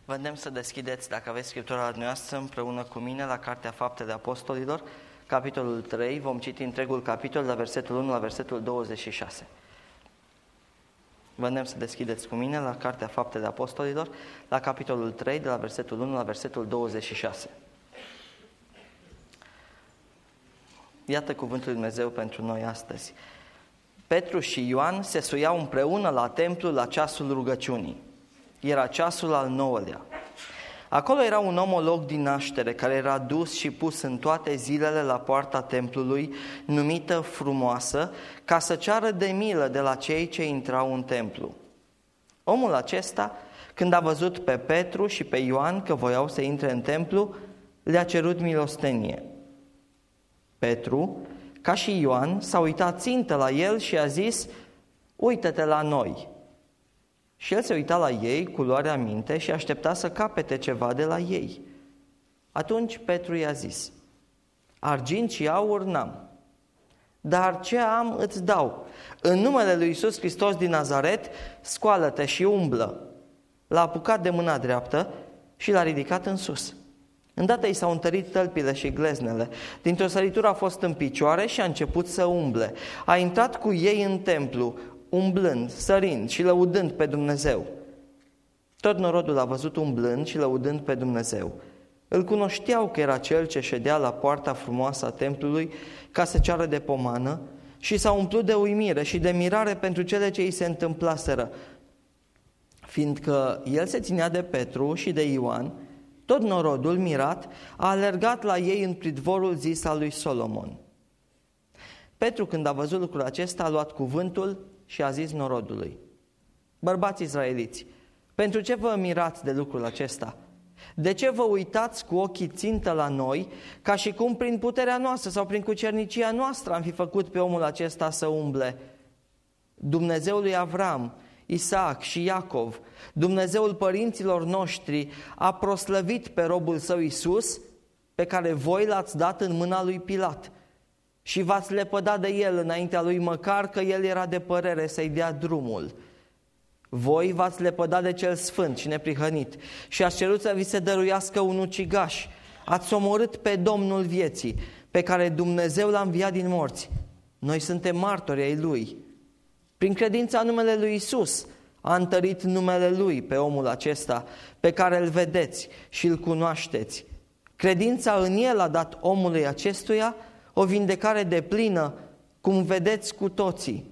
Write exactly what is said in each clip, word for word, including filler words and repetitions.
Vă îndemn să deschideți, dacă aveți Scriptura la dumneavoastră, împreună cu mine la Cartea Faptele Apostolilor, capitolul trei, vom citi întregul capitol, la versetul unu la versetul douăzeci și șase. Vă îndemn să deschideți cu mine la Cartea Faptele Apostolilor, la capitolul trei, de la versetul unu la versetul douăzeci și șase. Iată cuvântul lui Dumnezeu pentru noi astăzi. Petru și Ioan se suiau împreună la templu la ceasul rugăciunii. Era ceasul al nouălea. Acolo era un omolog din naștere care era dus și pus în toate zilele la poarta templului, numită Frumoasă, ca să ceară de milă de la cei ce intrau în templu. Omul acesta, când a văzut pe Petru și pe Ioan că voiau să intre în templu, le-a cerut milostenie. Petru, ca și Ioan, s-a uitat țintă la el și a zis: uită-te la noi. Și el se uita la ei cu luarea minte și aștepta să capete ceva de la ei. Atunci Petru i-a zis: argint și aur n-am, dar ce am îți dau. În numele lui Iisus Hristos din Nazaret, scoală-te și umblă. L-a apucat de mâna dreaptă și l-a ridicat în sus. Îndată i s-au întărit tălpile și gleznele. Dintr-o săritură a fost în picioare și a început să umble. A intrat cu ei în templu, umblând, sărind și lăudând pe Dumnezeu. Tot norodul a văzut umblând și lăudând pe Dumnezeu. Îl cunoșteau că era cel ce ședea la poarta frumoasă a templului ca să ceară de pomană și s-au umplut de uimire și de mirare pentru cele ce îi se întâmplaseră. Fiindcă el se ținea de Petru și de Ioan, tot norodul, mirat, a alergat la ei în pridvorul zis al lui Solomon. Petru, când a văzut lucrul acesta, a luat cuvântul și a zis norodului: bărbați izraeliți, pentru ce vă mirați de lucrul acesta? De ce vă uitați cu ochii țintă la noi, ca și cum prin puterea noastră sau prin cucernicia noastră am fi făcut pe omul acesta să umble? Dumnezeul lui Avram, Isaac și Iacov, Dumnezeul părinților noștri, a proslăvit pe robul său Iisus, pe care voi l-ați dat în mâna lui Pilat și v-ați lepădat de el înaintea lui, măcar că el era de părere să-i dea drumul. Voi v-ați lepădat de cel sfânt și neprihănit și ați cerut să vi se dăruiască un ucigaș. Ați omorât pe Domnul vieții, pe care Dumnezeu l-a înviat din morți. Noi suntem martori ai lui. Prin credința în numele lui Iisus a întărit numele lui pe omul acesta, pe care îl vedeți și îl cunoașteți. Credința în el a dat omului acestuia o vindecare deplină, cum vedeți cu toții.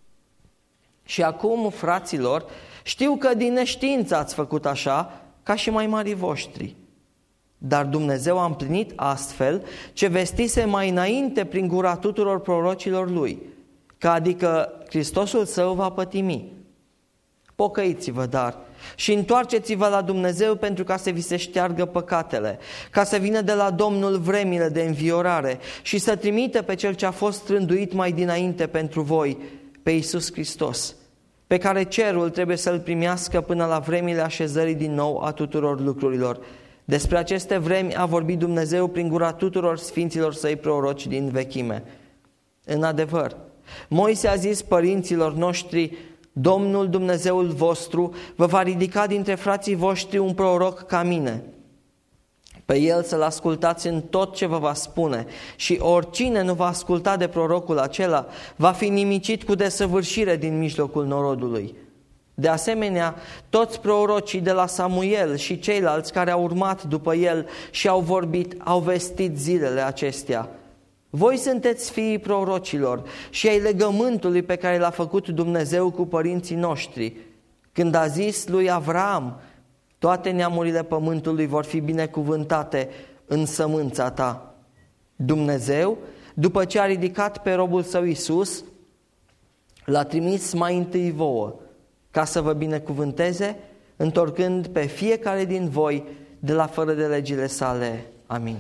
Și acum, fraților, știu că din neștiință ați făcut așa, ca și mai marii voștri. Dar Dumnezeu a împlinit astfel ce vestise mai înainte prin gura tuturor prorocilor lui, că adică Hristosul său va pătimi. Pocăiți-vă, dar, și întoarceți-vă la Dumnezeu pentru ca să vi se șteargă păcatele, ca să vină de la Domnul vremile de înviorare și să trimită pe Cel ce a fost rânduit mai dinainte pentru voi, pe Iisus Hristos, pe care cerul trebuie să-L primească până la vremile așezării din nou a tuturor lucrurilor. Despre aceste vremi a vorbit Dumnezeu prin gura tuturor sfinților săi proroci din vechime. În adevăr, Moise a zis părinților noștri: Domnul Dumnezeul vostru vă va ridica dintre frații voștri un proroc ca mine. Pe el să-l ascultați în tot ce vă va spune și oricine nu va asculta de prorocul acela va fi nimicit cu desăvârșire din mijlocul norodului. De asemenea, toți prorocii de la Samuel și ceilalți care au urmat după el și au vorbit, au vestit zilele acestea. Voi sunteți fiii prorocilor și ai legământului pe care l-a făcut Dumnezeu cu părinții noștri, când a zis lui Avram: toate neamurile pământului vor fi binecuvântate în sămânța ta. Dumnezeu, după ce a ridicat pe robul său Iisus, l-a trimis mai întâi vouă, ca să vă binecuvânteze, întorcând pe fiecare din voi de la fără de legile sale. Amin.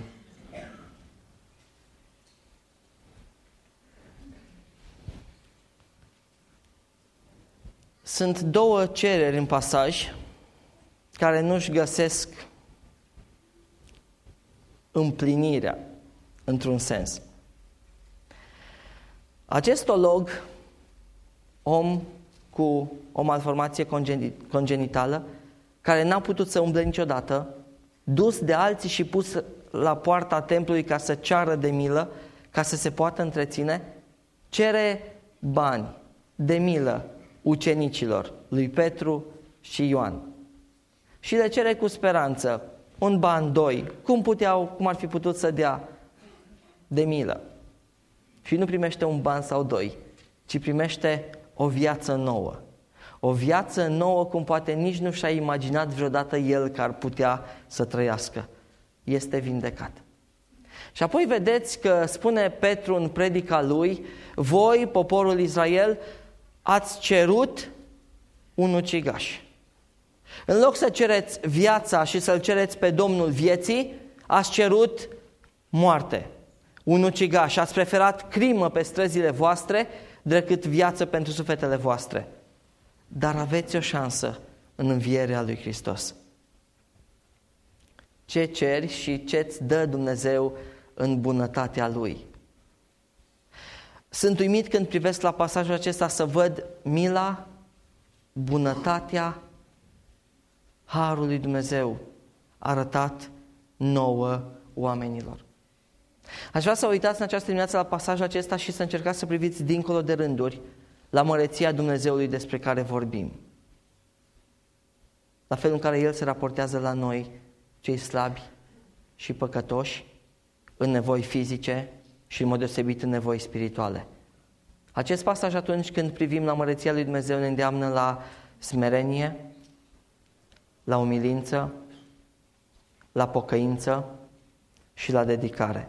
Sunt două cereri în pasaj care nu-și găsesc împlinirea într-un sens. Acest olog, om cu o malformație congenitală, care n-a putut să umble niciodată, dus de alții și pus la poarta templului ca să ceară de milă, ca să se poată întreține, cere bani de milă ucenicilor lui Petru și Ioan. Și le cere cu speranță, un ban, doi, cum puteau, cum ar fi putut să dea de milă. Și nu primește un ban sau doi, ci primește o viață nouă. O viață nouă cum poate nici nu și-a imaginat vreodată el că ar putea să trăiască. Este vindecat. Și apoi vedeți că spune Petru în predica lui, voi, poporul Israel, ați cerut un ucigaș. În loc să cereți viața și să-L cereți pe Domnul vieții, ați cerut moarte, un ucigaș. Ați preferat crimă pe străzile voastre decât viață pentru sufletele voastre. Dar aveți o șansă în învierea lui Hristos. Ce ceri și ce-ți dă Dumnezeu în bunătatea Lui? Sunt uimit când privesc la pasajul acesta să văd mila, bunătatea, harul lui Dumnezeu arătat nouă oamenilor. Aș vrea să uitați în această dimineață la pasajul acesta și să încercați să priviți dincolo de rânduri la măreția Dumnezeului despre care vorbim. La felul în care El se raportează la noi, cei slabi și păcătoși, în nevoi fizice și în mod deosebit în nevoi spirituale. Acest pasaj, atunci când privim la măreția lui Dumnezeu, ne îndeamnă la smerenie, la umilință, la pocăință și la dedicare.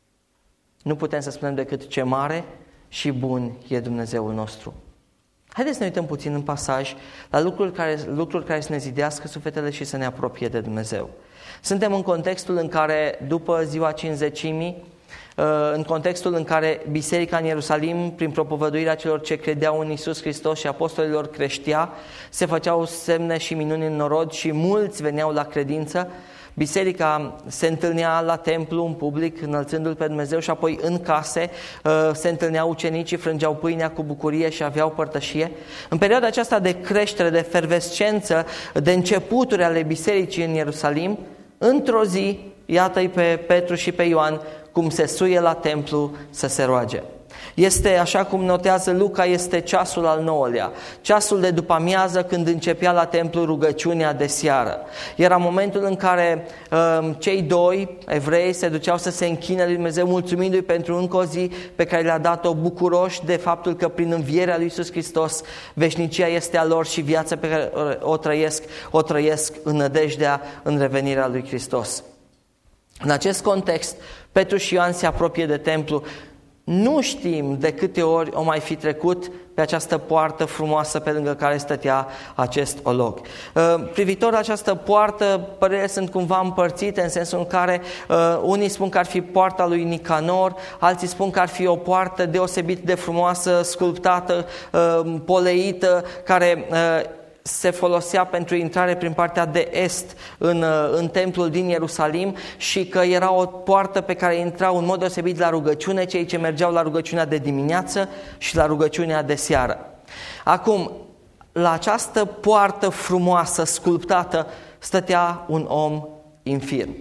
Nu putem să spunem decât ce mare și bun e Dumnezeul nostru. Haideți să ne uităm puțin în pasaj la lucruri care, lucruri care să ne zidească sufletele și să ne apropie de Dumnezeu. Suntem în contextul în care, după ziua Cincizecimii, în contextul în care biserica în Ierusalim, prin propovăduirea celor ce credeau în Iisus Hristos și apostolilor creștea, se făceau semne și minuni în norod și mulți veneau la credință. Biserica se întâlnea la templu, în public, înălțându-L pe Dumnezeu, și apoi în case se întâlneau ucenicii, frângeau pâinea cu bucurie și aveau părtășie. În perioada aceasta de creștere, de fervescență, de începuturi ale bisericii în Ierusalim, într-o zi, iată-i pe Petru și pe Ioan cum se suie la templu să se roage. Este, așa cum notează Luca, este ceasul al nouălea, ceasul de după amiază, când începea la templu rugăciunea de seară. Era momentul în care um, cei doi evrei se duceau să se închine lui Dumnezeu, mulțumindu-i pentru încă o zi pe care le-a dat-o, bucuroși de faptul că prin învierea lui Iisus Hristos veșnicia este a lor și viața pe care o trăiesc, o trăiesc în nădejdea în revenirea lui Hristos. În acest context, Petru și Ioan se apropie de templu. Nu știm de câte ori o mai fi trecut pe această poartă frumoasă pe lângă care stătea acest olog. Privitor la această poartă, părerile sunt cumva împărțite, în sensul în care unii spun că ar fi poarta lui Nicanor, alții spun că ar fi o poartă deosebit de frumoasă, sculptată, poleită, care se folosea pentru intrare prin partea de est în, în templul din Ierusalim și că era o poartă pe care intrau în mod deosebit la rugăciune cei ce mergeau la rugăciunea de dimineață și la rugăciunea de seară. Acum, la această poartă frumoasă, sculptată, stătea un om infirm.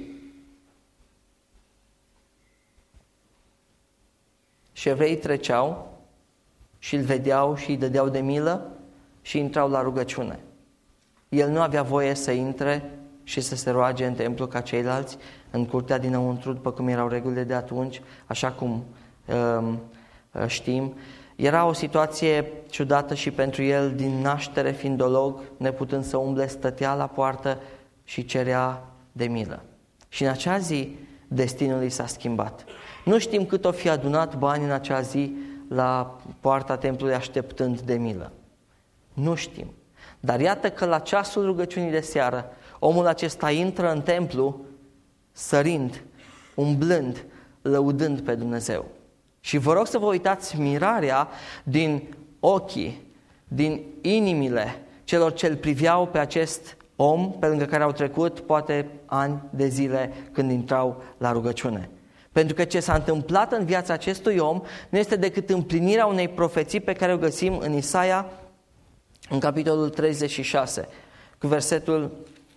Și evreii treceau și îl vedeau și îi dădeau de milă și intrau la rugăciune. El nu avea voie să intre și să se roage în templu ca ceilalți, în curtea dinăuntru, după cum erau regulile de atunci, așa cum um, știm. Era o situație ciudată și pentru el, din naștere fiind olog, neputând să umble, stătea la poartă și cerea de milă. Și în acea zi, destinul i s-a schimbat. Nu știm cât o fi adunat bani în acea zi la poarta templului așteptând de milă. Nu știm. Dar iată că la ceasul rugăciunii de seară, omul acesta intră în templu sărind, umblând, lăudând pe Dumnezeu. Și vă rog să vă uitați mirarea din ochii, din inimile celor ce îl priveau pe acest om, pe lângă care au trecut poate ani de zile când intrau la rugăciune. Pentru că ce s-a întâmplat în viața acestui om nu este decât împlinirea unei profeții pe care o găsim în Isaia, în capitolul treizeci și șase, cu versetul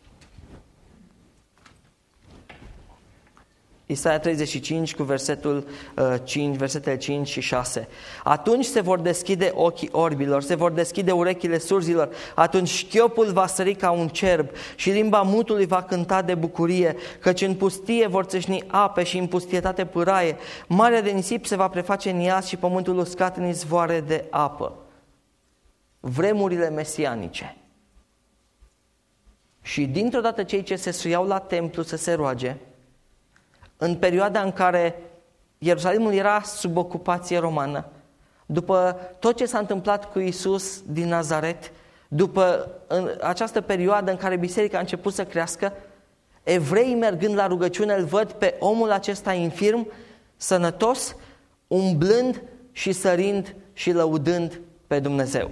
Isaia treizeci și cinci cu versetul cinci, versetele cinci și șase. Atunci se vor deschide ochii orbilor, se vor deschide urechile surzilor, atunci șchiopul va sări ca un cerb și limba mutului va cânta de bucurie, căci în pustie vor țâșni ape și în pustietate pâraie. Marea de nisip se va preface în iaz și pământul uscat în izvoare de apă. Vremurile mesianice. Și dintr-o dată cei ce se suiau la templu să se roage, în perioada în care Ierusalimul era sub ocupație romană, după tot ce s-a întâmplat cu Iisus din Nazaret, după în această perioadă în care biserica a început să crească, evreii mergând la rugăciune îl văd pe omul acesta infirm, sănătos, umblând și sărind și lăudând pe Dumnezeu.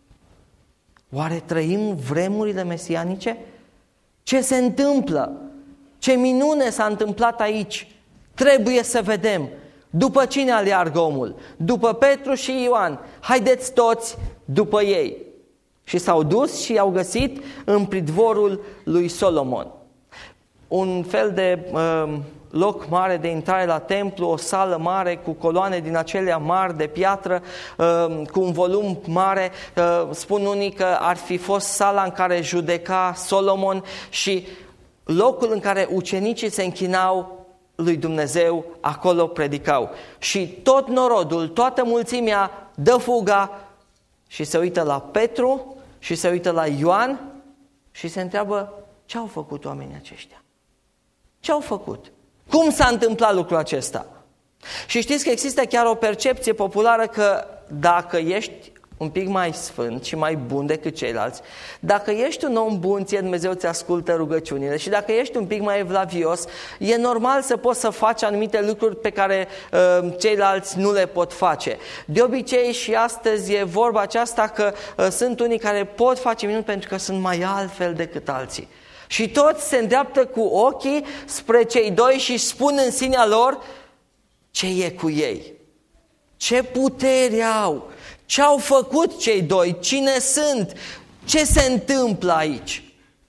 Oare trăim vremurile mesianice? Ce se întâmplă? Ce minune s-a întâmplat aici? Trebuie să vedem. După cine aleargă omul? După Petru și Ioan. Haideți toți după ei. Și s-au dus și i-au găsit în pridvorul lui Solomon. Un fel de uh, loc mare de intrare la templu, o sală mare cu coloane din acelea mari de piatră, uh, cu un volum mare. Uh, spun unii că ar fi fost sala în care judeca Solomon și locul în care ucenicii se închinau lui Dumnezeu, acolo predicau. Și tot norodul, toată mulțimea dă fuga și se uită la Petru și se uită la Ioan și se întreabă ce au făcut oamenii aceștia? Ce au făcut? Cum s-a întâmplat lucrul acesta? Și știți că există chiar o percepție populară că dacă ești un pic mai sfânt și mai bun decât ceilalți, dacă ești un om bun, ție Dumnezeu ți ascultă rugăciunile și dacă ești un pic mai evlavios, e normal să poți să faci anumite lucruri pe care uh, ceilalți nu le pot face. De obicei și astăzi e vorba aceasta că uh, sunt unii care pot face minuni pentru că sunt mai altfel decât alții. Și toți se îndreaptă cu ochii spre cei doi și spun în sinea lor ce e cu ei, ce putere au, ce au făcut cei doi, cine sunt, ce se întâmplă aici.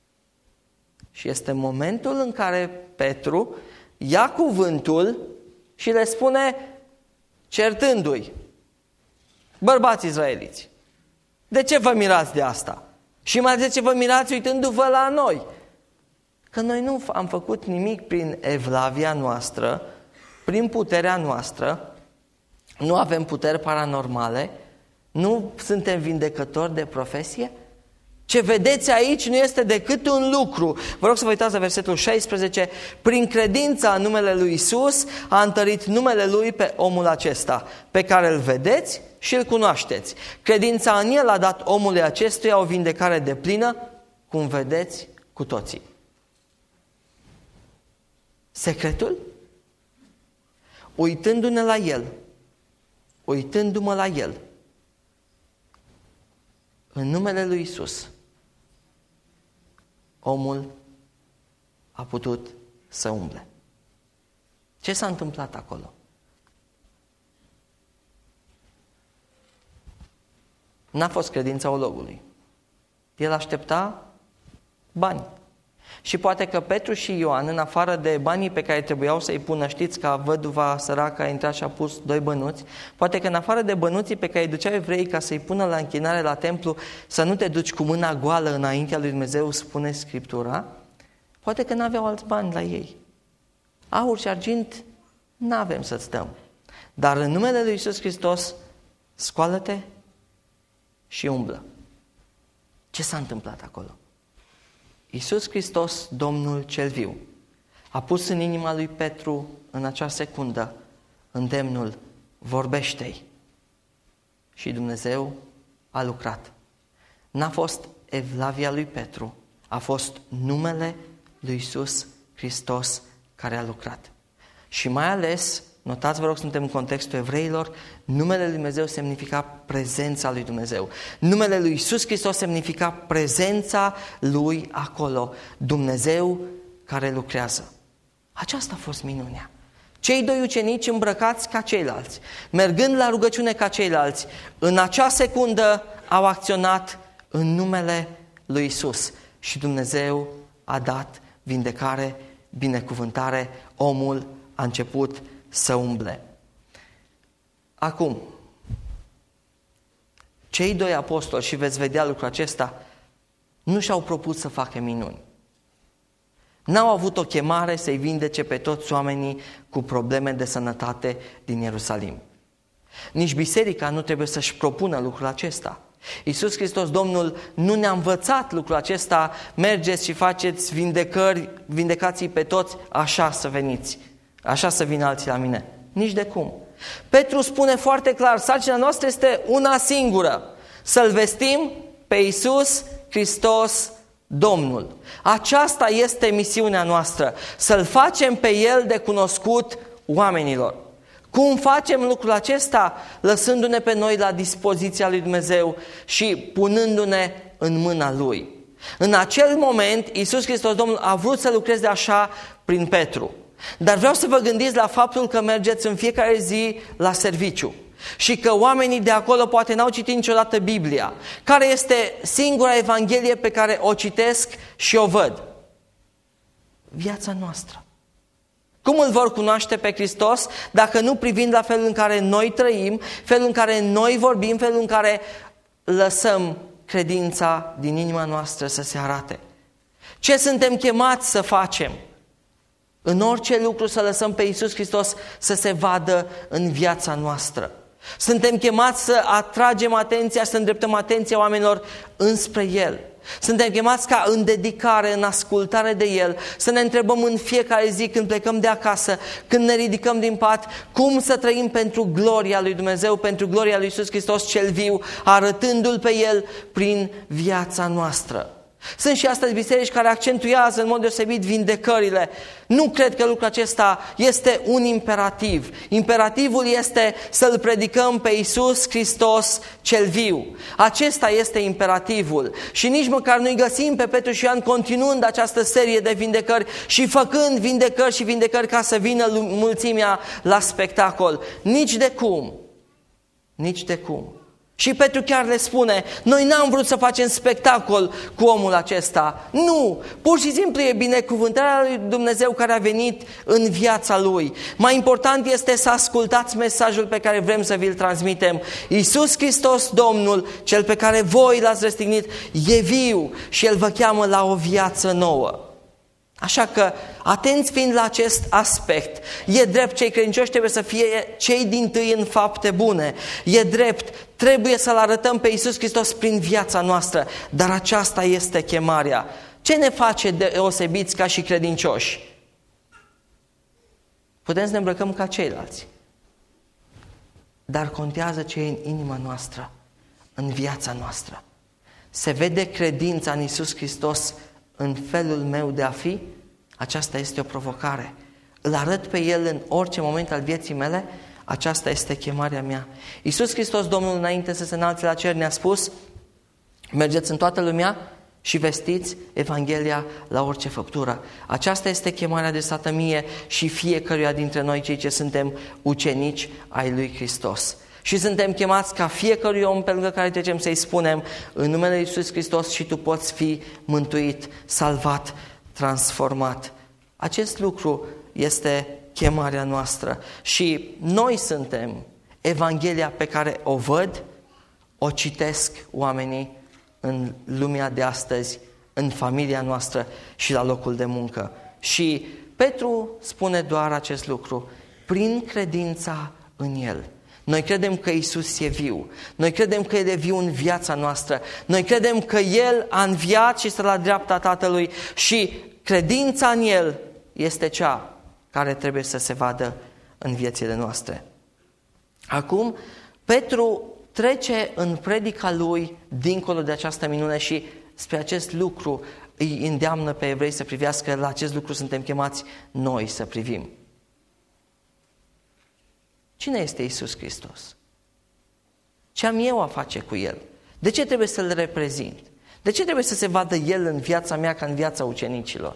Și este momentul în care Petru ia cuvântul și le spune, certându-i: bărbați izraeliți, de ce vă mirați de asta? Și mai de ce vă mirați uitându-vă la noi? Că noi nu am făcut nimic prin evlavia noastră, prin puterea noastră, nu avem puteri paranormale, nu suntem vindecători de profesie. Ce vedeți aici nu este decât un lucru. Vă rog să vă uitați la versetul șaisprezece. Prin credința în numele lui Iisus a întărit numele lui pe omul acesta, pe care îl vedeți și îl cunoașteți. Credința în el a dat omului acestuia o vindecare deplină, cum vedeți cu toții. Secretul? Uitându-ne la el, uitându-mă la el, în numele lui Iisus, omul a putut să umble. Ce s-a întâmplat acolo? N-a fost credința ologului. El aștepta bani. Și poate că Petru și Ioan, în afară de banii pe care trebuiau să-i pună, știți că văduva săracă a intrat și a pus doi bănuți, poate că în afară de bănuții pe care îi duceau evreii ca să-i pună la închinare la templu, să nu te duci cu mâna goală înaintea lui Dumnezeu, spune Scriptura, poate că n-aveau alți bani la ei. Aur și argint n-avem să-ți dăm. Dar în numele lui Iisus Hristos, scoală-te și umblă. Ce s-a întâmplat acolo? Iisus Hristos, Domnul cel viu, a pus în inima lui Petru în acea secundă îndemnul: vorbește-i. Și Dumnezeu a lucrat. N-a fost evlavia lui Petru, a fost numele lui Iisus Hristos care a lucrat. Și mai ales, notați, vă rog, suntem în contextul evreilor, numele lui Dumnezeu semnifica prezența lui Dumnezeu. Numele lui Iisus Hristos semnifica prezența lui acolo. Dumnezeu care lucrează. Aceasta a fost minunea. Cei doi ucenici îmbrăcați ca ceilalți, mergând la rugăciune ca ceilalți, în acea secundă au acționat în numele lui Iisus. Și Dumnezeu a dat vindecare, binecuvântare, omul a început să umble. Acum, cei doi apostoli, și veți vedea lucrul acesta, nu și-au propus să facă minuni. N-au avut o chemare să-i vindece pe toți oamenii cu probleme de sănătate din Ierusalim. Nici biserica nu trebuie să-și propună lucrul acesta. Iisus Hristos, Domnul, nu ne-a învățat lucrul acesta, mergeți și faceți vindecări, vindecați pe toți, așa să veniți, așa să vină alții la mine. Nici de cum. Petru spune foarte clar, sarcina noastră este una singură, să-L vestim pe Iisus Hristos, Domnul. Aceasta este misiunea noastră, să-L facem pe El de cunoscut oamenilor. Cum facem lucrul acesta? Lăsându-ne pe noi la dispoziția lui Dumnezeu și punându-ne în mâna Lui. În acel moment, Iisus Hristos, Domnul, a vrut să lucreze așa prin Petru. Dar vreau să vă gândiți la faptul că mergeți în fiecare zi la serviciu și că oamenii de acolo poate n-au citit niciodată Biblia. Care este singura evanghelie pe care o citesc și o văd? Viața noastră. Cum îl vor cunoaște pe Hristos dacă nu privind la felul în care noi trăim, felul în care noi vorbim, felul în care lăsăm credința din inima noastră să se arate? Ce suntem chemați să facem? În orice lucru să lăsăm pe Iisus Hristos să se vadă în viața noastră. Suntem chemați să atragem atenția, să îndreptăm atenția oamenilor înspre El. Suntem chemați ca în dedicare, în ascultare de El, să ne întrebăm în fiecare zi când plecăm de acasă, când ne ridicăm din pat, cum să trăim pentru gloria lui Dumnezeu, pentru gloria lui Iisus Hristos cel viu, arătându-L pe El prin viața noastră. Sunt și astăzi biserici care accentuează în mod deosebit vindecările. Nu cred că lucrul acesta este un imperativ. Imperativul este să-L predicăm pe Iisus Hristos cel viu. Acesta este imperativul. Și nici măcar nu-i găsim pe Petru și Ioan continuând această serie de vindecări și făcând vindecări și vindecări ca să vină mulțimea la spectacol. Nici de cum. Nici de cum. Și Petru chiar le spune, noi n-am vrut să facem spectacol cu omul acesta. Nu, pur și simplu e binecuvântarea lui Dumnezeu care a venit în viața lui. Mai important este să ascultați mesajul pe care vrem să vi-l transmitem. Iisus Hristos, Domnul, Cel pe care voi l-ați răstignit, e viu și El vă cheamă la o viață nouă. Așa că, atenți fiind la acest aspect, e drept, cei credincioși trebuie să fie cei dintâi în fapte bune. E drept, trebuie să-L arătăm pe Iisus Hristos prin viața noastră, dar aceasta este chemarea. Ce ne face deosebiți ca și credincioși? Putem să ne îmbrăcăm ca ceilalți, dar contează ce e în inima noastră, în viața noastră. Se vede credința în Iisus Hristos în felul meu de a fi? Aceasta este o provocare. Îl arăt pe El în orice moment al vieții mele? Aceasta este chemarea mea. Iisus Hristos, Domnul, înainte să se înalțe la cer, ne-a spus, mergeți în toată lumea și vestiți Evanghelia la orice făptură. Aceasta este chemarea adresată mie și fiecăruia dintre noi, cei ce suntem ucenici ai lui Hristos. Și suntem chemați ca fiecărui om pe lângă care trecem să-i spunem în numele lui Iisus Hristos și tu poți fi mântuit, salvat, transformat. Acest lucru este chemarea noastră și noi suntem Evanghelia pe care o văd, o citesc oamenii în lumea de astăzi, în familia noastră și la locul de muncă. Și Petru spune doar acest lucru, prin credința în El. Noi credem că Iisus e viu. Noi credem că El e viu în viața noastră. Noi credem că El a înviat și stă la dreapta Tatălui și credința în El este cea care trebuie să se vadă în viețile noastre. Acum, Petru trece în predica lui dincolo de această minune și spre acest lucru îi îndeamnă pe evrei să privească, la acest lucru suntem chemați noi să privim. Cine este Iisus Hristos? Ce am eu a face cu El? De ce trebuie să-L reprezint? De ce trebuie să se vadă El în viața mea ca în viața ucenicilor?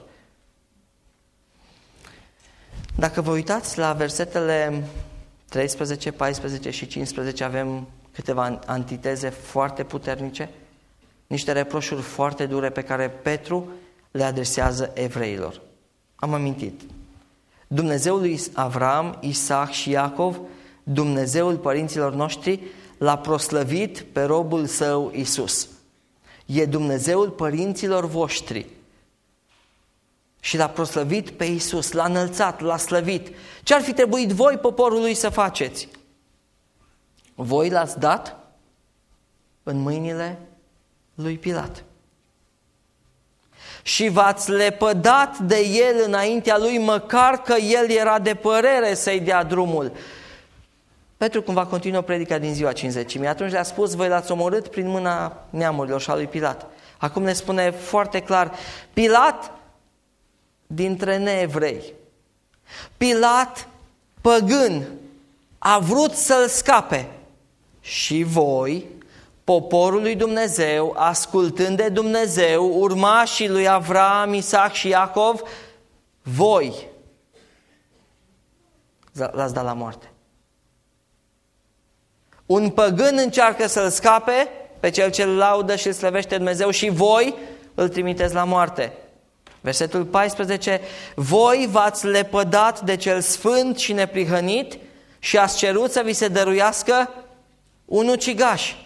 Dacă vă uitați la versetele treisprezece, paisprezece și cincisprezece, avem câteva antiteze foarte puternice, niște reproșuri foarte dure pe care Petru le adresează evreilor. Am amintit. Dumnezeul lui Avram, Isaac și Iacov, Dumnezeul părinților noștri, l-a proslăvit pe robul său Iisus. E Dumnezeul părinților voștri. Și l-a proslăvit pe Iisus, l-a înălțat, l-a slăvit. Ce ar fi trebuit voi, poporul lui, să faceți? Voi l-ați dat în mâinile lui Pilat. Și v-ați lepădat de el înaintea lui, măcar că el era de părere să-i dea drumul. Petru, când va continua predica din ziua cincizecimii, atunci le-a spus, voi l-ați omorât prin mâna neamurilor și a lui Pilat. Acum ne spune foarte clar, Pilat dintre neevrei, Pilat păgân, a vrut să-l scape. Și voi, poporul lui Dumnezeu, ascultând de Dumnezeu, urmașii lui Avram, Isaac și Iacov, voi l-ați dat la moarte. Un păgân încearcă să-l scape pe cel ce îl laudă și îl slăvește Dumnezeu și voi îl trimiteți la moarte. Versetul paisprezece, voi v-ați lepădat de cel sfânt și neprihănit și ați cerut să vi se dăruiască un ucigaș.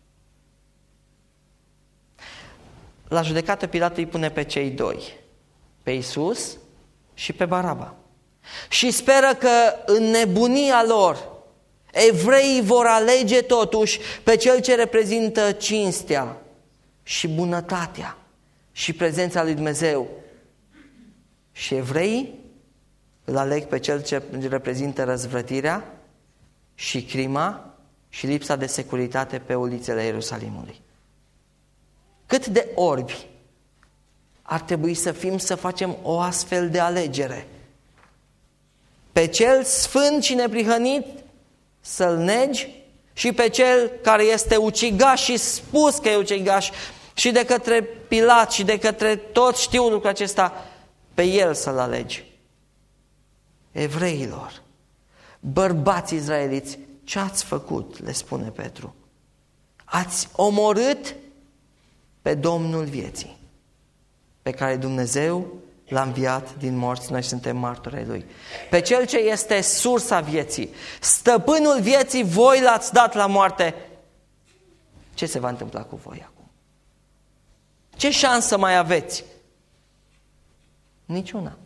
La judecată Pilat îi pune pe cei doi, pe Iisus și pe Baraba. Și speră că în nebunia lor evreii vor alege totuși pe cel ce reprezintă cinstea și bunătatea și prezența lui Dumnezeu. Și evreii îl aleg pe cel ce reprezintă răzvrătirea și crima și lipsa de securitate pe ulițele Ierusalimului. Cât de orbi ar trebui să fim să facem o astfel de alegere? Pe cel sfânt și neprihănit să-l negi și pe cel care este ucigaș și spus că e ucigaș și de către Pilat și de către toți știu lucrul acesta, pe el să-l alegi. Evreilor, bărbați izraeliți, ce ați făcut, le spune Petru? Ați omorât pe Domnul vieții, pe care Dumnezeu l-a înviat din morți, noi suntem martori ai Lui. Pe Cel ce este sursa vieții, stăpânul vieții, voi l-ați dat la moarte. Ce se va întâmpla cu voi acum? Ce șansă mai aveți? Niciuna.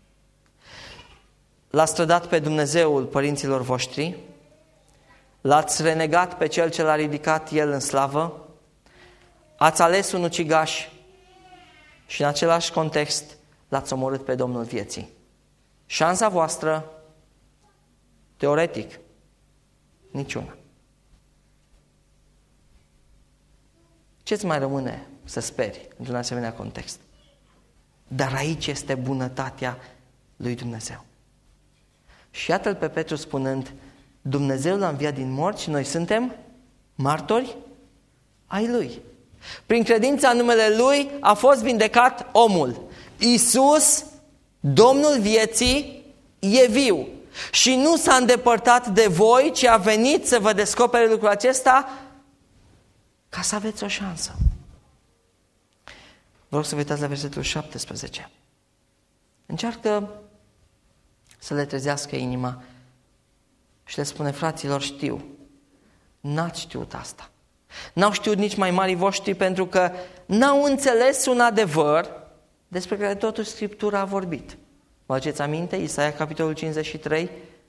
L-ați trădat pe Dumnezeul părinților voștri, l-ați renegat pe Cel ce l-a ridicat El în slavă, ați ales un ucigaș și în același context l-ați omorât pe Domnul vieții. Șansa voastră, teoretic, niciuna. Ce-ți mai rămâne să speri într-un asemenea context? Dar aici este bunătatea lui Dumnezeu. Și iată-l pe Petru spunând, Dumnezeu l-a înviat din morți și noi suntem martori ai Lui. Prin credința în numele Lui a fost vindecat omul. Iisus, Domnul vieții, e viu. Și nu s-a îndepărtat de voi, ci a venit să vă descopere lucrul acesta ca să aveți o șansă. Vă rog să vă uitați la versetul șaptesprezece. Încearcă să le trezească inima și le spune, fraților, știu, n-ați știut asta. N-au știut nici mai marii voștri pentru că n-au înțeles un adevăr despre care totuși Scriptura a vorbit. Vă aduceți aminte? Isaia, capitolul cincizeci și trei?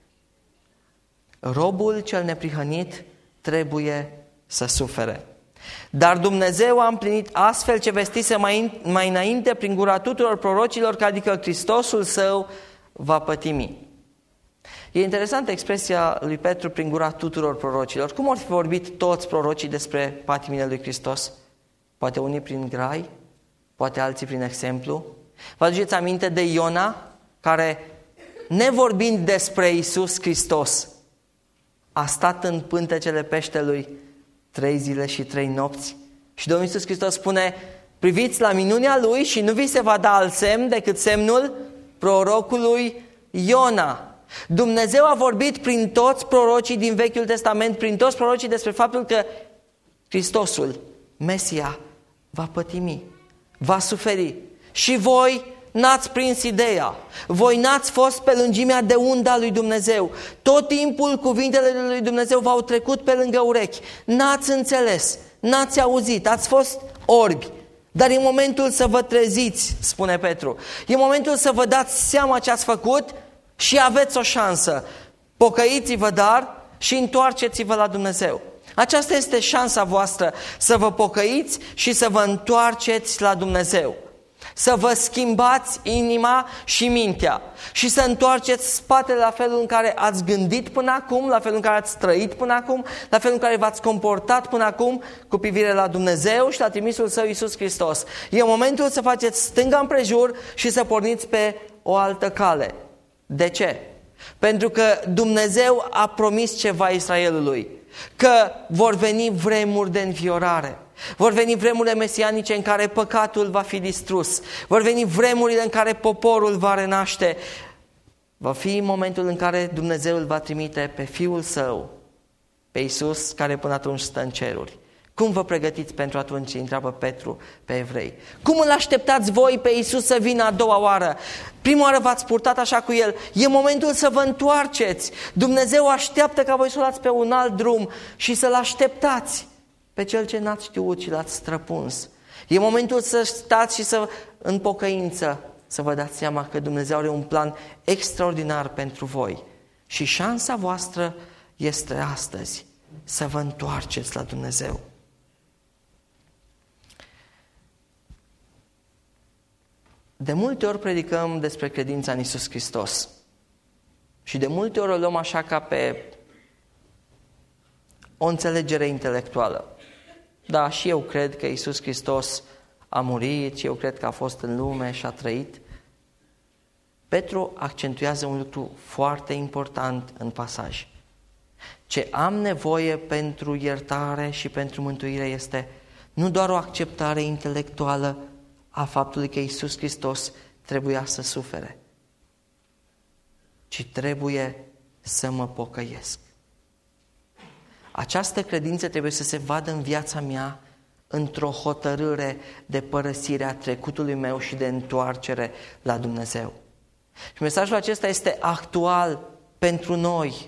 Robul cel neprihănit trebuie să sufere. Dar Dumnezeu a împlinit astfel ce vestise mai, mai înainte prin gura tuturor prorocilor, că adică Hristosul Său va pătimi. E interesantă expresia lui Petru prin gura tuturor prorocilor. Cum ar fi vorbit toți prorocii despre patimile lui Hristos? Poate unii prin grai, poate alții prin exemplu. Vă aduceți aminte de Iona, care, nevorbind despre Iisus Hristos, a stat în pântecele peștelui trei zile și trei nopți. Și Domnul Iisus Hristos spune, priviți la minunea Lui și nu vi se va da alt semn decât semnul prorocului Iona. Dumnezeu a vorbit prin toți prorocii din Vechiul Testament, prin toți prorocii despre faptul că Hristosul, Mesia, va pătimi, va suferi. Și voi n-ați prins ideea. Voi n-ați fost pe lungimea de unda lui Dumnezeu. Tot timpul cuvintele lui Dumnezeu v-au trecut pe lângă urechi. N-ați înțeles, n-ați auzit, ați fost orbi. Dar e momentul să vă treziți, spune Petru. E momentul să vă dați seama ce ați făcut și aveți o șansă. Pocăiți-vă, dar, și întoarceți-vă la Dumnezeu. Aceasta este șansa voastră, să vă pocăiți și să vă întoarceți la Dumnezeu. Să vă schimbați inima și mintea și să întoarceți spatele la felul în care ați gândit până acum, la felul în care ați trăit până acum, la felul în care v-ați comportat până acum cu privire la Dumnezeu și la trimisul Său Iisus Hristos. E momentul să faceți stânga împrejur și să porniți pe o altă cale. De ce? Pentru că Dumnezeu a promis ceva Israelului, că vor veni vremuri de înviorare. Vor veni vremurile mesianice în care păcatul va fi distrus. Vor veni vremurile în care poporul va renaște. Va fi momentul în care Dumnezeu îl va trimite pe Fiul Său, pe Iisus, care până atunci stă în ceruri. Cum vă pregătiți pentru atunci, întreabă Petru pe evrei. Cum îl așteptați voi pe Iisus să vină a doua oară? Prima oară v-ați purtat așa cu El. E momentul să vă întoarceți. Dumnezeu așteaptă ca voi să luați pe un alt drum și să-L așteptați pe Cel ce n-ați știut și L-ați străpuns. E momentul să stați și să, în pocăință, să vă dați seama că Dumnezeu are un plan extraordinar pentru voi. Și șansa voastră este astăzi să vă întoarceți la Dumnezeu. De multe ori predicăm despre credința în Iisus Hristos. Și de multe ori o luăm așa ca pe o înțelegere intelectuală. Da, și eu cred că Iisus Hristos a murit, și eu cred că a fost în lume și a trăit. Petru accentuează un lucru foarte important în pasaj. Ce am nevoie pentru iertare și pentru mântuire este nu doar o acceptare intelectuală a faptului că Iisus Hristos trebuia să sufere, ci trebuie să mă pocăiesc. Această credință trebuie să se vadă în viața mea într-o hotărâre de părăsire a trecutului meu și de întoarcere la Dumnezeu. Și mesajul acesta este actual pentru noi.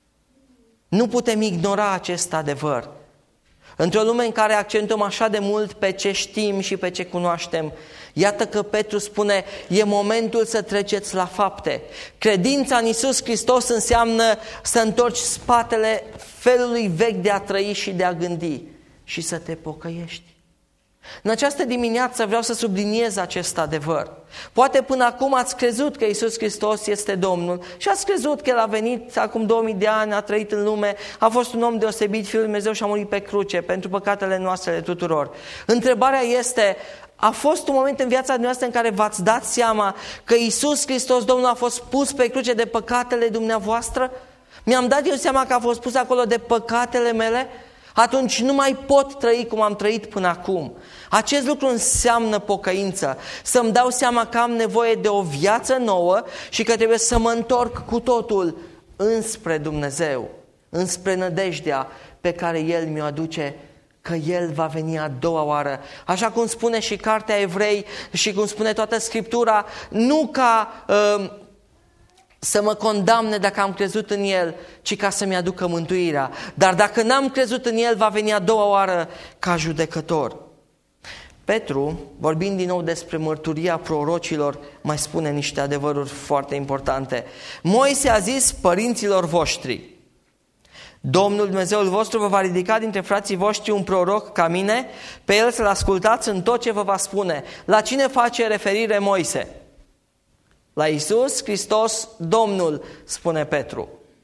Nu putem ignora acest adevăr. Într-o lume în care accentuăm așa de mult pe ce știm și pe ce cunoaștem, iată că Petru spune, e momentul să treceți la fapte. Credința în Iisus Hristos înseamnă să întorci spatele felului vechi de a trăi și de a gândi și să te pocăiești. În această dimineață vreau să subliniez acest adevăr. Poate până acum ați crezut că Iisus Hristos este Domnul și ați crezut că El a venit acum două mii de ani, a trăit în lume, a fost un om deosebit, Fiul lui Dumnezeu și a murit pe cruce pentru păcatele noastre de tuturor. Întrebarea este, a fost un moment în viața noastră în care v-ați dat seama că Iisus Hristos, Domnul, a fost pus pe cruce de păcatele dumneavoastră? Mi-am dat eu seama că a fost pus acolo de păcatele mele? Atunci nu mai pot trăi cum am trăit până acum. Acest lucru înseamnă pocăință. Să-mi dau seama că am nevoie de o viață nouă și că trebuie să mă întorc cu totul înspre Dumnezeu, înspre nădejdea pe care El mi-o aduce, că El va veni a doua oară. Așa cum spune și Cartea Evrei și cum spune toată Scriptura, nu ca Uh, să mă condamne dacă am crezut în El, ci ca să-mi aducă mântuirea. Dar dacă n-am crezut în El, va veni a doua oară ca judecător. Petru, vorbind din nou despre mărturia prorocilor, mai spune niște adevăruri foarte importante. Moise a zis părinților voștri, Domnul Dumnezeul vostru vă va ridica dintre frații voștri un proroc ca mine, pe el să-l ascultați în tot ce vă va spune. La cine face referire Moise? La Iisus Hristos, Domnul, spune Petru.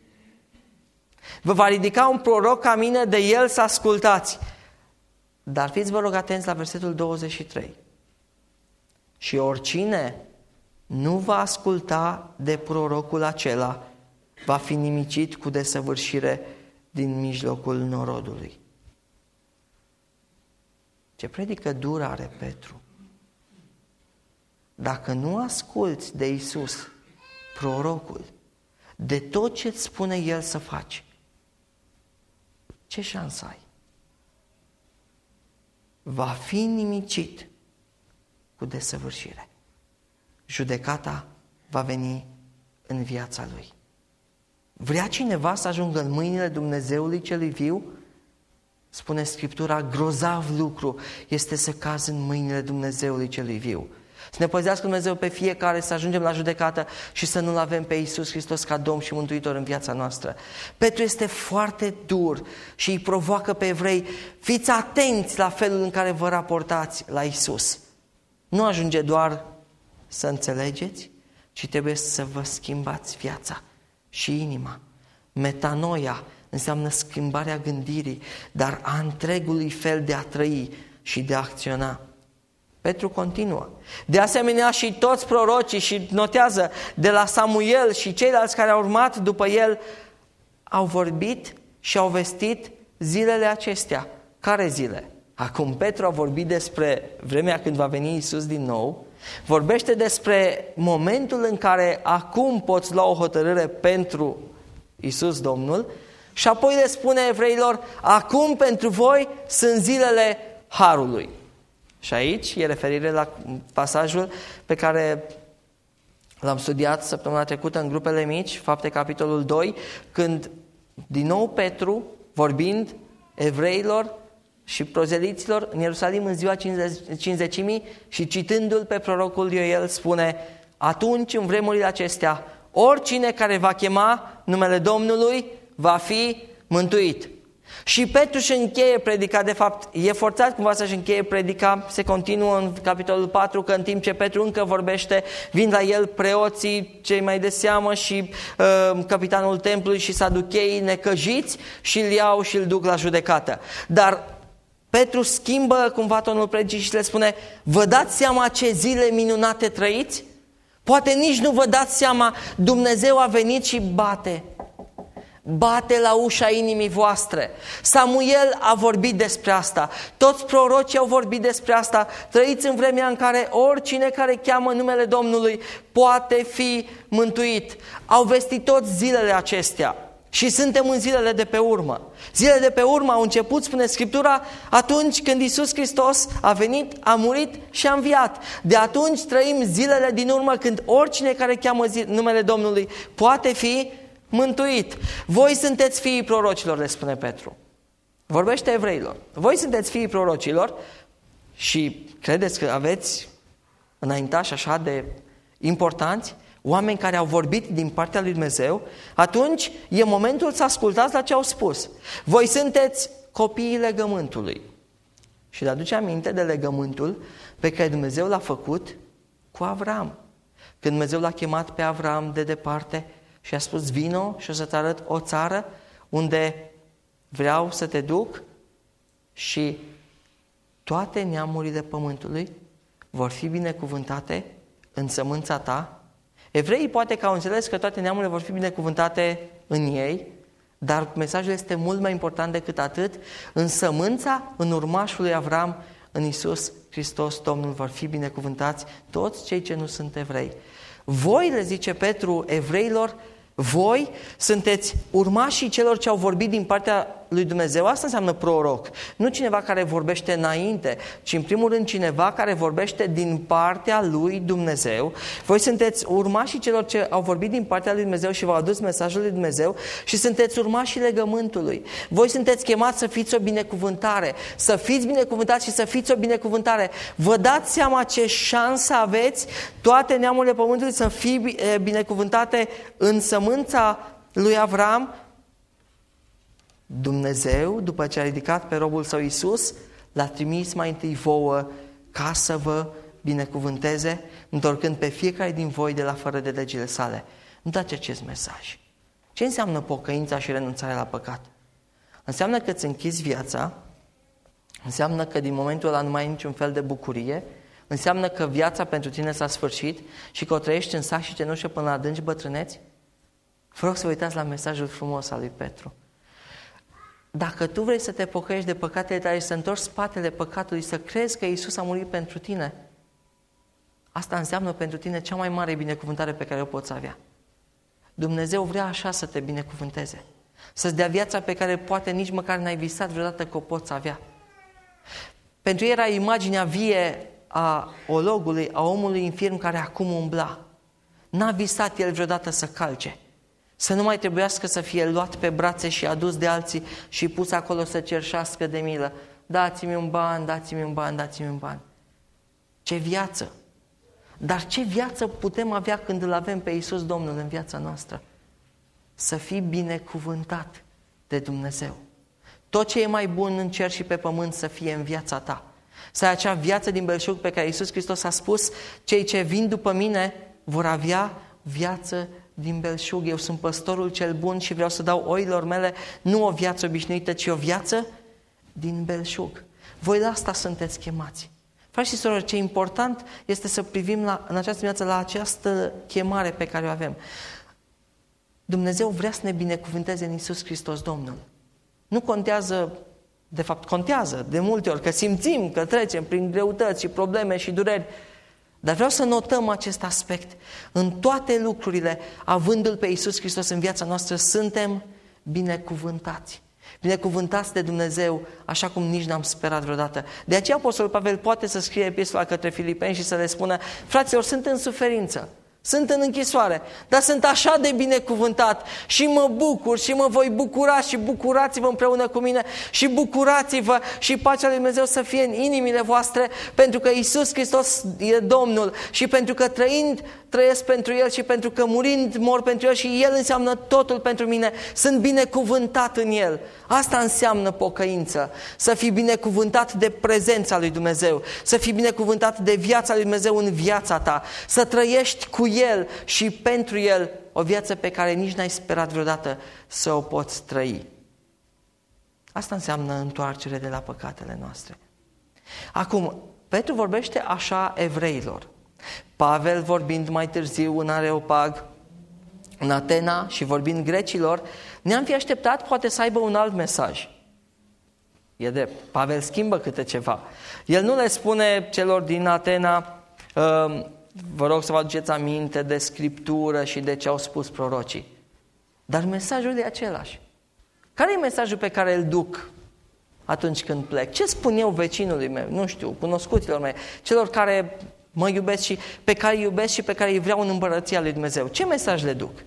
Vă va ridica un proroc ca mine, de el să ascultați. Dar fiți, vă rog, atenți la versetul douăzeci și trei. Și oricine nu va asculta de prorocul acela, va fi nimicit cu desăvârșire din mijlocul norodului. Ce predică dură are Petru! Dacă nu asculți de Iisus, prorocul, de tot ce îți spune El să faci, ce șansă ai? Va fi nimicit cu desăvârșire. judecata va veni în viața lui. Vrea cineva să ajungă în mâinile Dumnezeului celui viu? Spune Scriptura, grozav lucru este să cazi în mâinile Dumnezeului celui viu. Să ne păzească Dumnezeu pe fiecare să ajungem la judecată și să nu-L avem pe Iisus Hristos ca Domn și Mântuitor în viața noastră. Petru este foarte dur și îi provoacă pe evrei, fiți atenți la felul în care vă raportați la Iisus. Nu ajunge doar să înțelegeți, ci trebuie să vă schimbați viața și inima. Metanoia înseamnă schimbarea gândirii, dar a întregului fel de a trăi și de a acționa. Petru continuă. De asemenea și toți prorocii, și notează, de la Samuel și ceilalți care au urmat după el, au vorbit și au vestit zilele acestea. Care zile? Acum Petru a vorbit despre vremea când va veni Iisus din nou, vorbește despre momentul în care acum poți lua o hotărâre pentru Iisus Domnul și apoi le spune evreilor, acum pentru voi sunt zilele Harului. Și aici e referire la pasajul pe care l-am studiat săptămâna trecută în grupele mici, Fapte capitolul doi, când din nou Petru, vorbind evreilor și prozeliților în Ierusalim în ziua cincizecimii și citându-l pe prorocul Ioel, spune, atunci în vremurile acestea, oricine care va chema numele Domnului va fi mântuit. Și Petru își încheie predica, de fapt e forțat cumva să-și încheie predica, se continuă în capitolul patru, că în timp ce Petru încă vorbește, vin la el preoții cei mai de seamă și uh, capitanul templului și saducheii necăjiți și îl iau și îl duc la judecată. Dar Petru schimbă cumva tonul predicii și le spune, vă dați seama ce zile minunate trăiți? Poate nici nu vă dați seama, Dumnezeu a venit și bate. Bate la ușa inimii voastre. Samuel a vorbit despre asta. Toți prorocii au vorbit despre asta. Trăiți în vremea în care oricine care cheamă numele Domnului poate fi mântuit. Au vestit toți zilele acestea. Și suntem în zilele de pe urmă. Zilele de pe urmă au început, spune Scriptura, atunci când Iisus Hristos a venit, a murit și a înviat. De atunci trăim zilele din urmă când oricine care cheamă numele Domnului poate fi mântuit. Voi sunteți fiii prorocilor, le spune Petru. Vorbește evreilor. Voi sunteți fiii prorocilor și credeți că aveți înaintași așa de importanți, oameni care au vorbit din partea lui Dumnezeu, atunci e momentul să ascultați la ce au spus. Voi sunteți copiii legământului. Și le aduce aminte de legământul pe care Dumnezeu l-a făcut cu Avram. Când Dumnezeu l-a chemat pe Avram de departe și a spus, vino și o să-ți arăt o țară unde vreau să te duc și toate neamurile pământului vor fi binecuvântate în sămânța ta. Evreii poate că au înțeles că toate neamurile vor fi binecuvântate în ei, dar mesajul este mult mai important decât atât. În sămânța, în urmașul lui Avram, în Iisus Hristos, Domnul, vor fi binecuvântați toți cei ce nu sunt evrei. Voi, le zice Petru evreilor, voi sunteți urmașii celor ce au vorbit din partea lui Dumnezeu. Asta înseamnă proroc. Nu cineva care vorbește înainte, ci în primul rând cineva care vorbește din partea lui Dumnezeu. Voi sunteți urmașii celor ce au vorbit din partea lui Dumnezeu și v-au adus mesajul lui Dumnezeu și sunteți urmașii legământului. Voi sunteți chemați să fiți o binecuvântare, să fiți binecuvântați și să fiți o binecuvântare. Vă dați seama ce șansă aveți toate neamurile pământului să fie binecuvântate în sămânța lui Avram? Dumnezeu, după ce a ridicat pe robul său Iisus, l-a trimis mai întâi vouă ca să vă binecuvânteze, întorcând pe fiecare din voi de la fără de legile sale. Nu dați acest mesaj. Ce înseamnă pocăința și renunțarea la păcat? Înseamnă că îți închizi viața, înseamnă că din momentul ăla nu mai ai niciun fel de bucurie, înseamnă că viața pentru tine s-a sfârșit și că o trăiești în sac și cenușă până la adânci bătrâneți? Vă rog să vă uitați la mesajul frumos al lui Petru. Dacă tu vrei să te pocăiești de păcatele tale și să întorci spatele păcatului, să crezi că Iisus a murit pentru tine, asta înseamnă pentru tine cea mai mare binecuvântare pe care o poți avea. Dumnezeu vrea așa să te binecuvânteze, să-ți dea viața pe care poate nici măcar n-ai visat vreodată că o poți avea. Pentru ei era imaginea vie a ologului, a omului infirm care acum umbla. N-a visat el vreodată să calce, să nu mai trebuiască să fie luat pe brațe și adus de alții și pus acolo să cerșească de milă. Dați-mi un ban, dați-mi un ban, dați-mi un ban. Ce viață! Dar ce viață putem avea când îl avem pe Iisus Domnul în viața noastră? Să fii binecuvântat de Dumnezeu. Tot ce e mai bun în cer și pe pământ să fie în viața ta. Să ai acea viață din belșug pe care Iisus Hristos a spus, cei ce vin după mine vor avea viață din belșug. Eu sunt păstorul cel bun și vreau să dau oilor mele nu o viață obișnuită, ci o viață din belșug. Voi la asta sunteți chemați. Frați și sorori, ce important este să privim la, în această viață la această chemare pe care o avem. Dumnezeu vrea să ne binecuvânteze în Iisus Hristos Domnul. Nu contează, de fapt contează de multe ori, că simțim că trecem prin greutăți și probleme și dureri, dar vreau să notăm acest aspect. În toate lucrurile, avându-L pe Iisus Hristos în viața noastră, suntem binecuvântați. Binecuvântați de Dumnezeu, așa cum nici n-am sperat vreodată. De aceea Apostolul Pavel poate să scrie epistola către Filipeni și să le spună: fraților, sunt în suferință, sunt în închisoare, dar sunt așa de binecuvântat și mă bucur și mă voi bucura și bucurați-vă împreună cu mine și bucurați-vă și pacea lui Dumnezeu să fie în inimile voastre, pentru că Iisus Hristos e Domnul și pentru că trăind trăiesc pentru El și pentru că murind mor pentru El și El înseamnă totul pentru mine. Sunt binecuvântat în El. Asta înseamnă pocăință. Să fii binecuvântat de prezența lui Dumnezeu, să fii binecuvântat de viața lui Dumnezeu în viața ta, să trăiești cu El și pentru El o viață pe care nici n-ai sperat vreodată să o poți trăi. Asta înseamnă întoarcere de la păcatele noastre. Acum, Petru vorbește așa evreilor. Pavel, vorbind mai târziu în Areopag, în Atena și vorbind grecilor, ne-am fi așteptat poate să aibă un alt mesaj. E drept, Pavel schimbă câte ceva. El nu le spune celor din Atena: vă rog să vă aduceți aminte de Scriptură și de ce au spus prorocii. Dar mesajul e același. Care e mesajul pe care îl duc atunci când plec? Ce spun eu vecinului meu, nu știu, cunoscuților mei, celor care mă iubesc și pe care îi iubesc și pe care îi vreau în împărăția lui Dumnezeu? Ce mesaj le duc?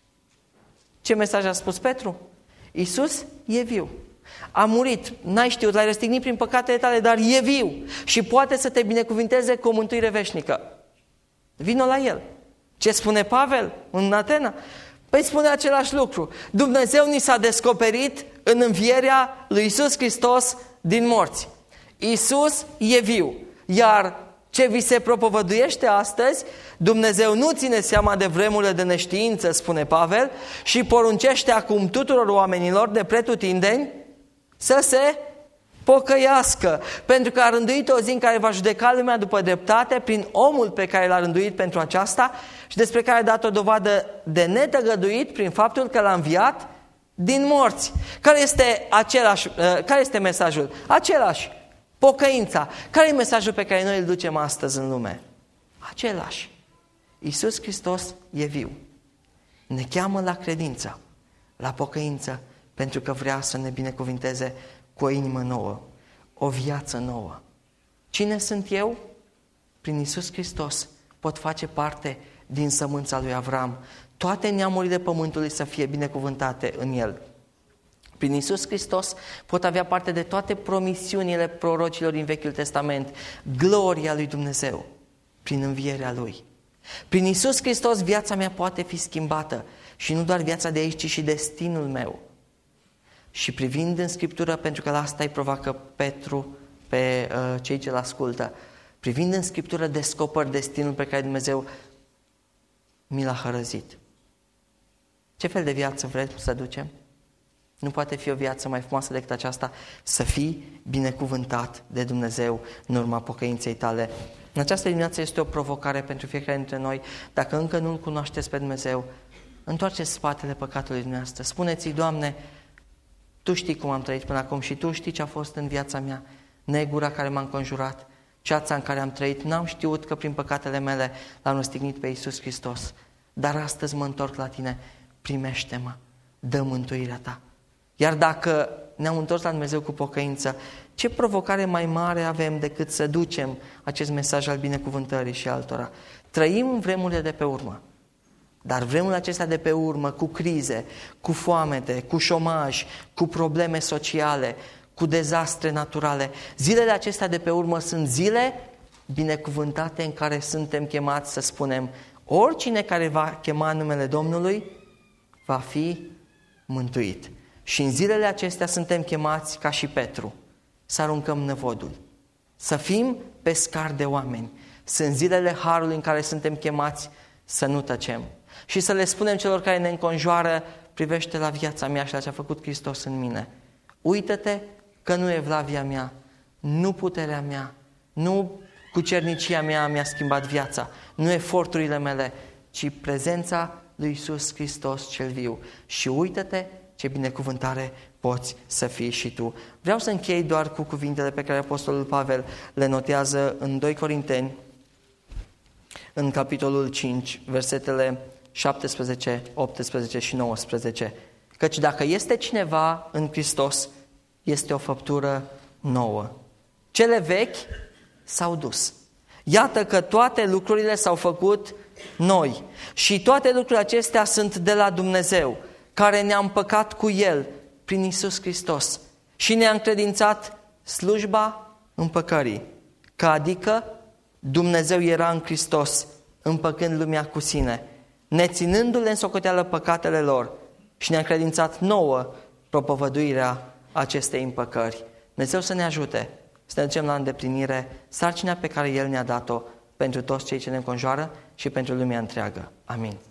Ce mesaj a spus Petru? Iisus e viu. A murit, n-ai știut, l-ai răstignit prin păcatele tale, dar e viu și poate să te binecuvinteze cu o mântuire veșnică. Vino la El. Ce spune Pavel în Atena? Păi spune același lucru. Dumnezeu ni s-a descoperit în învierea lui Iisus Hristos din morți. Iisus e viu. Iar ce vi se propovăduiește astăzi, Dumnezeu nu ține seama de vremurile de neștiință, spune Pavel, și poruncește acum tuturor oamenilor de pretutindeni să se pocăiască, pentru că a rânduit o zi în care va judeca lumea după dreptate prin omul pe care l-a rânduit pentru aceasta și despre care a dat o dovadă de netăgăduit prin faptul că l-a înviat din morți. Care este, același, care este mesajul? Același. Pocăința. Care e mesajul pe care noi îl ducem astăzi în lume? Același. Iisus Hristos e viu. Ne cheamă la credință, la pocăință, pentru că vrea să ne binecuvinteze cu o inimă nouă, o viață nouă. Cine sunt eu? Prin Iisus Hristos pot face parte din sămânța lui Avram. Toate neamurile pământului să fie binecuvântate în El. Prin Iisus Hristos pot avea parte de toate promisiunile prorocilor din Vechiul Testament. Gloria lui Dumnezeu prin învierea Lui. Prin Iisus Hristos viața mea poate fi schimbată și nu doar viața de aici, ci și destinul meu. Și privind în Scriptură, pentru că la asta îi provoacă Petru pe uh, cei ce-l ascultă, privind în Scriptură descoperi destinul pe care Dumnezeu mi l-a hărăzit. Ce fel de viață vrem să ducem? Nu poate fi o viață mai frumoasă decât aceasta, să fii binecuvântat de Dumnezeu în urma pocăinței tale. În această dimineață este o provocare pentru fiecare dintre noi. Dacă încă nu-L cunoașteți pe Dumnezeu, întoarceți spatele păcatului dumneavoastră. Spuneți-i: Doamne, Tu știi cum am trăit până acum și Tu știi ce a fost în viața mea, negura care m-a înconjurat, ceața în care am trăit. N-am știut că prin păcatele mele l-am răstignit pe Iisus Hristos. Dar astăzi mă întorc la Tine, primește-mă, dă mântuirea Ta. Iar dacă ne-am întors la Dumnezeu cu pocăință, Ce provocare mai mare avem decât să ducem acest mesaj al binecuvântării și altora? Trăim în vremurile de pe urmă. Dar vremurile acestea de pe urmă, cu crize, cu foamete, cu șomaj, cu probleme sociale, cu dezastre naturale, zilele acestea de pe urmă sunt zile binecuvântate în care suntem chemați să spunem: oricine care va chema numele Domnului va fi mântuit. Și în zilele acestea suntem chemați, ca și Petru, să aruncăm năvodul, să fim pescari de oameni. Sunt zilele harului în care suntem chemați să nu tăcem și să le spunem celor care ne înconjoară: privește la viața mea și la ce a făcut Hristos în mine. Uită-te că nu evlavia mea, nu puterea mea, nu cucernicia mea mi-a schimbat viața, nu eforturile mele, ci prezența lui Iisus Hristos cel viu. Și uită-te ce binecuvântare poți să fii și tu. Vreau să închei doar cu cuvintele pe care Apostolul Pavel le notează în doi Corinteni, în capitolul cinci, versetele șaptesprezece, optsprezece și nouăsprezece. Căci dacă este cineva în Hristos, este o făptură nouă. Cele vechi s-au dus. Iată că toate lucrurile s-au făcut noi. Și toate lucrurile acestea sunt de la Dumnezeu, care ne-a împăcat cu El prin Iisus Hristos și ne-a încredințat slujba împăcării. Că adică Dumnezeu era în Hristos, împăcând lumea cu sine, neținându-le în socoteală păcatele lor, și ne-a încredințat nouă propovăduirea acestei împăcări. Dumnezeu să ne ajute să ne ducem la îndeplinire sarcina pe care El ne-a dat-o pentru toți cei ce ne înconjoară și pentru lumea întreagă. Amin.